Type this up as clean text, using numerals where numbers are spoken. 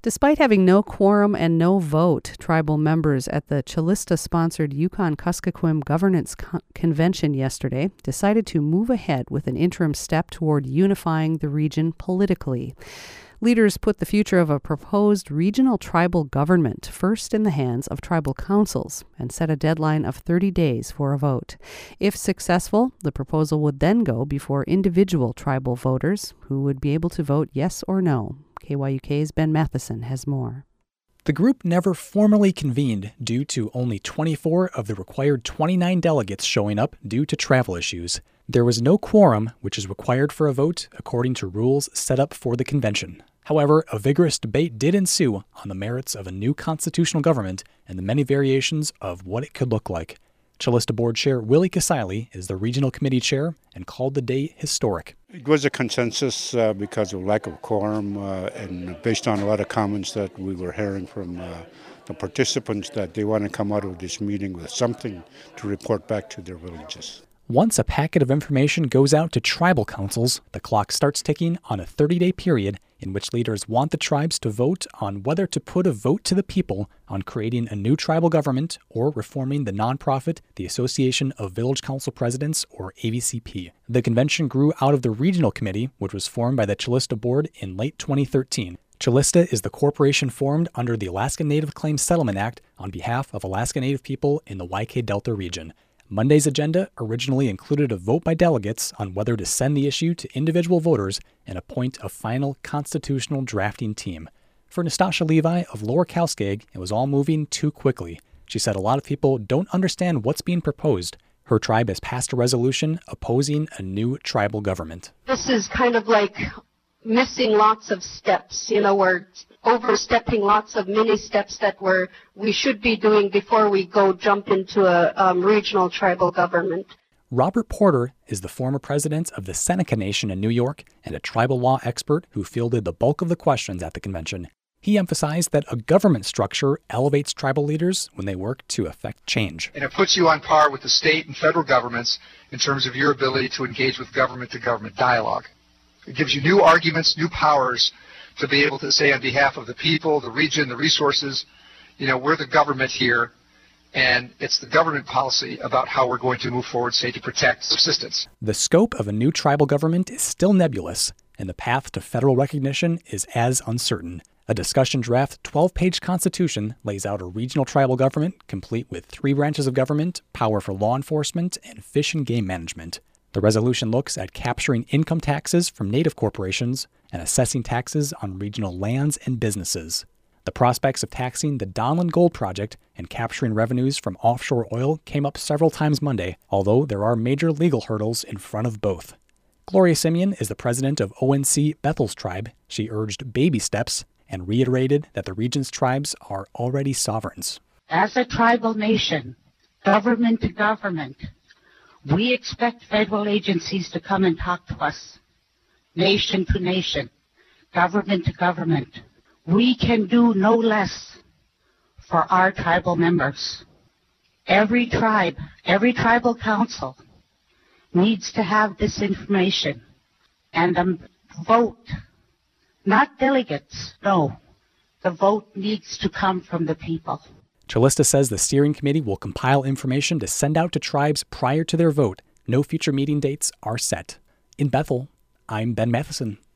Despite having no quorum and no vote, tribal members at the Chilista-sponsored Yukon-Kuskokwim Governance Convention yesterday decided to move ahead with an interim step toward unifying the region politically. Leaders put the future of a proposed regional tribal government first in the hands of tribal councils and set a deadline of 30 days for a vote. If successful, the proposal would then go before individual tribal voters who would be able to vote yes or no. KYUK's Ben Matheson has more. The group never formally convened due to only 24 of the required 29 delegates showing up due to travel issues. There was no quorum, which is required for a vote according to rules set up for the convention. However, a vigorous debate did ensue on the merits of a new constitutional government and the many variations of what it could look like. Chilista Board Chair Willie Kasaili is the regional committee chair and called the day historic. It was a consensus because of lack of quorum and based on a lot of comments that we were hearing from the participants that they want to come out of this meeting with something to report back to their villages. Once a packet of information goes out to tribal councils, the clock starts ticking on a 30-day period in which leaders want the tribes to vote on whether to put a vote to the people on creating a new tribal government or reforming the nonprofit, the Association of Village Council Presidents, or AVCP. The convention grew out of the regional committee, which was formed by the Chilista Board in late 2013. Chilista is the corporation formed under the Alaska Native Claims Settlement Act on behalf of Alaska Native people in the YK Delta region. Monday's agenda originally included a vote by delegates on whether to send the issue to individual voters and appoint a final constitutional drafting team. For Nastasha Levi of Lower Kalskag, it was all moving too quickly. She said a lot of people don't understand what's being proposed. Her tribe has passed a resolution opposing a new tribal government. This is kind of like missing lots of steps. We're overstepping lots of mini steps that we should be doing before we go jump into a regional tribal government. Robert Porter is the former president of the Seneca Nation in New York and a tribal law expert who fielded the bulk of the questions at the convention. He emphasized that a government structure elevates tribal leaders when they work to effect change. And it puts you on par with the state and federal governments in terms of your ability to engage with government-to-government dialogue. It gives you new arguments, new powers to be able to say on behalf of the people, the region, the resources, we're the government here, and it's the government policy about how we're going to move forward, say, to protect subsistence. The scope of a new tribal government is still nebulous, and the path to federal recognition is as uncertain. A discussion draft 12-page constitution lays out a regional tribal government complete with 3 branches of government, power for law enforcement, and fish and game management. The resolution looks at capturing income taxes from native corporations and assessing taxes on regional lands and businesses. The prospects of taxing the Donlin Gold Project and capturing revenues from offshore oil came up several times Monday, although there are major legal hurdles in front of both. Gloria Simeon is the president of ONC Bethel's tribe. She urged baby steps and reiterated that the region's tribes are already sovereigns. As a tribal nation, government to government, we expect federal agencies to come and talk to us, nation to nation, government to government. We can do no less for our tribal members. Every tribe, every tribal council needs to have this information and a vote, not delegates, no. The vote needs to come from the people. Chilista says the steering committee will compile information to send out to tribes prior to their vote. No future meeting dates are set. In Bethel, I'm Ben Matheson.